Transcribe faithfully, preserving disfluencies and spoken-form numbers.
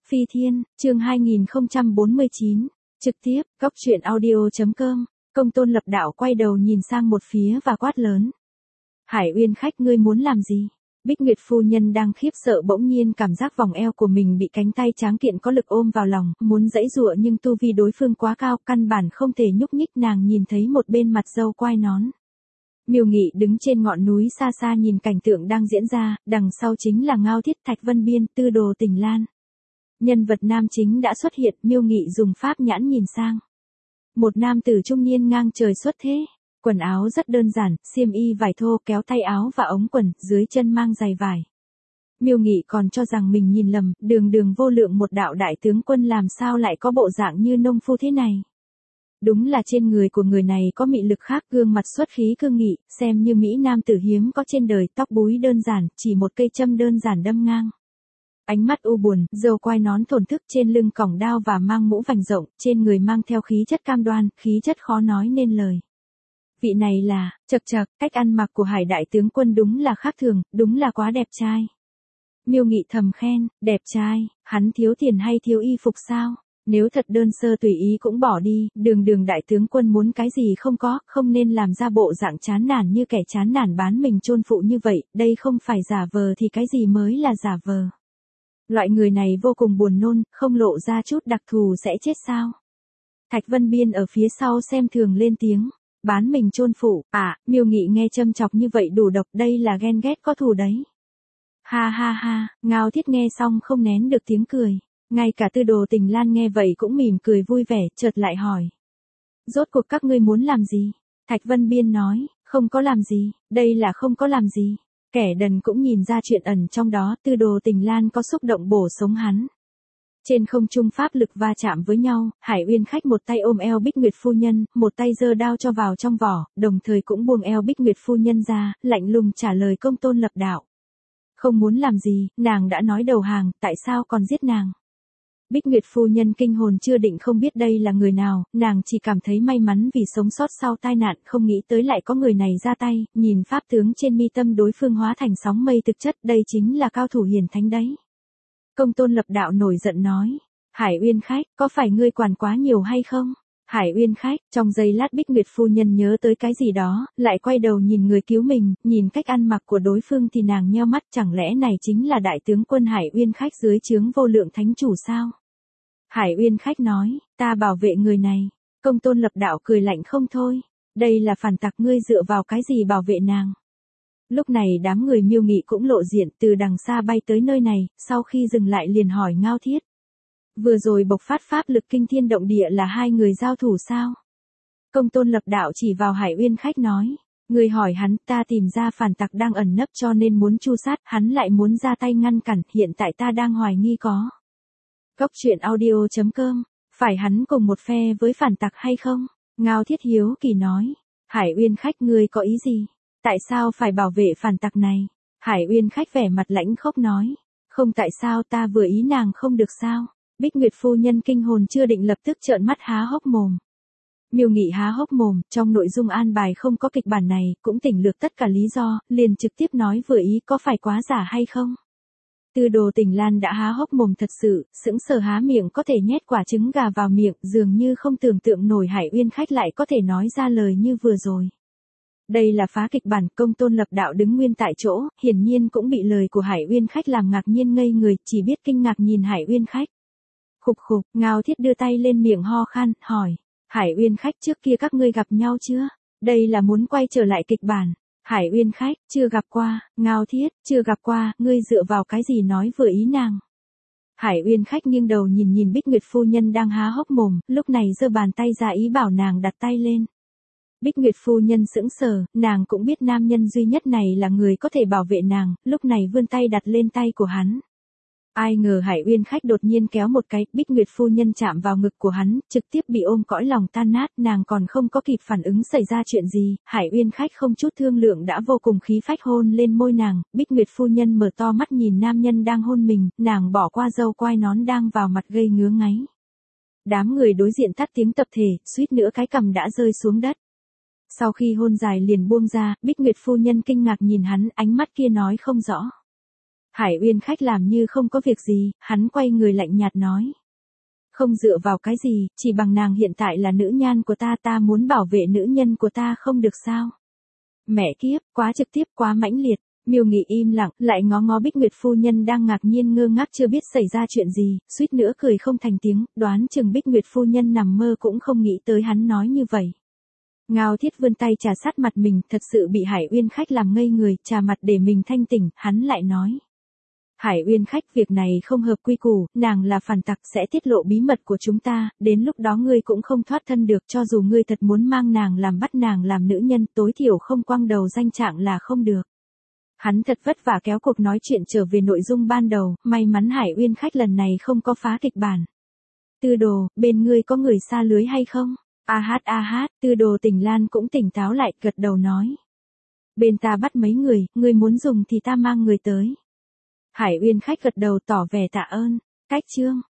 Phi Thiên, chương hai nghìn không trăm bốn mươi chín, trực tiếp, góc truyện audio chấm com, Công Tôn Lập Đạo quay đầu nhìn sang một phía và quát lớn. Hải Uyên khách, ngươi muốn làm gì? Bích Nguyệt phu nhân đang khiếp sợ bỗng nhiên cảm giác vòng eo của mình bị cánh tay tráng kiện có lực ôm vào lòng, muốn giãy giụa nhưng tu vi đối phương quá cao, căn bản không thể nhúc nhích. Nàng nhìn thấy một bên mặt dâu quai nón. Miêu Nghị đứng trên ngọn núi xa xa nhìn cảnh tượng đang diễn ra, đằng sau chính là Ngao Thiết, Thạch Vân Biên, Tư Đồ Tình Lan. Nhân vật nam chính đã xuất hiện, Miêu Nghị dùng pháp nhãn nhìn sang. Một nam tử trung niên ngang trời xuất thế, quần áo rất đơn giản, xiêm y vải thô, kéo tay áo và ống quần, dưới chân mang giày vải. Miêu Nghị còn cho rằng mình nhìn lầm, đường đường vô lượng một đạo đại tướng quân làm sao lại có bộ dạng như nông phu thế này. Đúng là trên người của người này có mị lực khác, gương mặt xuất khí cương nghị, xem như mỹ nam tử hiếm có trên đời, tóc búi đơn giản, chỉ một cây châm đơn giản đâm ngang. Ánh mắt u buồn, râu quai nón thổn thức, trên lưng còng đao và mang mũ vành rộng, trên người mang theo khí chất cam đoan, khí chất khó nói nên lời. Vị này là, chậc chậc, cách ăn mặc của Hải đại tướng quân đúng là khác thường, đúng là quá đẹp trai. Miêu Nghị thầm khen, đẹp trai, hắn thiếu tiền hay thiếu y phục sao? Nếu thật đơn sơ tùy ý cũng bỏ đi, đường đường đại tướng quân muốn cái gì không có, không nên làm ra bộ dạng chán nản như kẻ chán nản bán mình chôn phụ như vậy, đây không phải giả vờ thì cái gì mới là giả vờ. Loại người này vô cùng buồn nôn, không lộ ra chút đặc thù sẽ chết sao? Thạch Vân Biên ở phía sau xem thường lên tiếng, bán mình chôn phụ, à, Miêu Nghị nghe châm chọc như vậy đủ độc, đây là ghen ghét có thù đấy. Ha ha ha, Ngao Thiết nghe xong không nén được tiếng cười. Ngay cả Tư Đồ Tình Lan nghe vậy cũng mỉm cười vui vẻ, chợt lại hỏi. Rốt cuộc các ngươi muốn làm gì? Thạch Vân Biên nói, không có làm gì, đây là không có làm gì. Kẻ đần cũng nhìn ra chuyện ẩn trong đó, Tư Đồ Tình Lan có xúc động bổ sống hắn. Trên không trung pháp lực va chạm với nhau, Hải Uyên khách một tay ôm eo Bích Nguyệt phu nhân, một tay giơ đao cho vào trong vỏ, đồng thời cũng buông eo Bích Nguyệt phu nhân ra, lạnh lùng trả lời Công Tôn Lập Đạo. Không muốn làm gì, nàng đã nói đầu hàng, tại sao còn giết nàng? Bích Nguyệt phu nhân kinh hồn chưa định không biết đây là người nào, nàng chỉ cảm thấy may mắn vì sống sót sau tai nạn, không nghĩ tới lại có người này ra tay, nhìn pháp tướng trên mi tâm đối phương hóa thành sóng mây thực chất, đây chính là cao thủ hiển thánh đấy. Công Tôn Lập Đạo nổi giận nói, Hải Uyên khách, có phải ngươi quản quá nhiều hay không? Hải Uyên khách, trong giây lát Bích Nguyệt phu nhân nhớ tới cái gì đó, lại quay đầu nhìn người cứu mình, nhìn cách ăn mặc của đối phương thì nàng nheo mắt, chẳng lẽ này chính là đại tướng quân Hải Uyên khách dưới trướng vô lượng thánh chủ sao? Hải Uyên khách nói, ta bảo vệ người này. Công Tôn Lập Đạo cười lạnh không thôi, đây là phản tặc, ngươi dựa vào cái gì bảo vệ nàng? Lúc này đám người Miêu Nghị cũng lộ diện, từ đằng xa bay tới nơi này, sau khi dừng lại liền hỏi Ngao Thiết. Vừa rồi bộc phát pháp lực kinh thiên động địa là hai người giao thủ sao? Công Tôn Lập Đạo chỉ vào Hải Uyên khách nói, người hỏi hắn, ta tìm ra phản tặc đang ẩn nấp cho nên muốn tru sát, hắn lại muốn ra tay ngăn cản, hiện tại ta đang hoài nghi có. Góc truyện audio chấm com, phải hắn cùng một phe với phản tặc hay không? Ngao Thiết hiếu kỳ nói, Hải Uyên khách, ngươi có ý gì? Tại sao phải bảo vệ phản tặc này? Hải Uyên khách vẻ mặt lãnh khốc nói, không tại sao, ta vừa ý nàng không được sao? Bích Nguyệt phu nhân kinh hồn chưa định lập tức trợn mắt há hốc mồm. Miêu Nghị há hốc mồm, trong nội dung an bài không có kịch bản này, cũng tỉnh lược tất cả lý do, liền trực tiếp nói vừa ý, có phải quá giả hay không? Tư Đồ Tình Lan đã há hốc mồm thật sự, sững sờ há miệng có thể nhét quả trứng gà vào miệng, dường như không tưởng tượng nổi Hải Uyên khách lại có thể nói ra lời như vừa rồi. Đây là phá kịch bản. Công Tôn Lập Đạo đứng nguyên tại chỗ, hiển nhiên cũng bị lời của Hải Uyên khách làm ngạc nhiên ngây người, chỉ biết kinh ngạc nhìn Hải Uyên khách. Khục khục, Ngao Thiết đưa tay lên miệng ho khan, hỏi, Hải Uyên khách, trước kia các ngươi gặp nhau chưa? Đây là muốn quay trở lại kịch bản. Hải Uyên khách, chưa gặp qua. Ngao Thiết, chưa gặp qua, ngươi dựa vào cái gì nói vừa ý nàng? Hải Uyên khách nghiêng đầu nhìn nhìn Bích Nguyệt phu nhân đang há hốc mồm, lúc này giơ bàn tay ra ý bảo nàng đặt tay lên. Bích Nguyệt phu nhân sững sờ, nàng cũng biết nam nhân duy nhất này là người có thể bảo vệ nàng, lúc này vươn tay đặt lên tay của hắn. Ai ngờ Hải Uyên khách đột nhiên kéo một cái, Bích Nguyệt phu nhân chạm vào ngực của hắn, trực tiếp bị ôm cõi lòng tan nát, nàng còn không có kịp phản ứng xảy ra chuyện gì, Hải Uyên khách không chút thương lượng đã vô cùng khí phách hôn lên môi nàng, Bích Nguyệt phu nhân mở to mắt nhìn nam nhân đang hôn mình, nàng bỏ qua râu quai nón đang vào mặt gây ngứa ngáy. Đám người đối diện tắt tiếng tập thể, suýt nữa cái cằm đã rơi xuống đất. Sau khi hôn dài liền buông ra, Bích Nguyệt phu nhân kinh ngạc nhìn hắn, ánh mắt kia nói không rõ. Hải Uyên khách làm như không có việc gì, hắn quay người lạnh nhạt nói. Không dựa vào cái gì, chỉ bằng nàng hiện tại là nữ nhan của ta, ta muốn bảo vệ nữ nhân của ta không được sao. Mẹ kiếp, quá trực tiếp, quá mãnh liệt. Miêu Nghị im lặng, lại ngó ngó Bích Nguyệt phu nhân đang ngạc nhiên ngơ ngác chưa biết xảy ra chuyện gì, suýt nữa cười không thành tiếng, đoán chừng Bích Nguyệt phu nhân nằm mơ cũng không nghĩ tới hắn nói như vậy. Ngao Thiết vươn tay trà sát mặt mình, thật sự bị Hải Uyên khách làm ngây người, trà mặt để mình thanh tỉnh, hắn lại nói. Hải Uyên khách, việc này không hợp quy củ, nàng là phản tặc sẽ tiết lộ bí mật của chúng ta, đến lúc đó ngươi cũng không thoát thân được, cho dù ngươi thật muốn mang nàng làm bắt nàng làm nữ nhân, tối thiểu không quăng đầu danh trạng là không được. Hắn thật vất vả kéo cuộc nói chuyện trở về nội dung ban đầu, may mắn Hải Uyên khách lần này không có phá kịch bản. Tư đồ, bên ngươi có người xa lưới hay không? A hát a hát, tư đồ Tình Lan cũng tỉnh táo lại, gật đầu nói. Bên ta bắt mấy người, ngươi muốn dùng thì ta mang người tới. Hải Uyên khách gật đầu tỏ vẻ tạ ơn. Cách chương.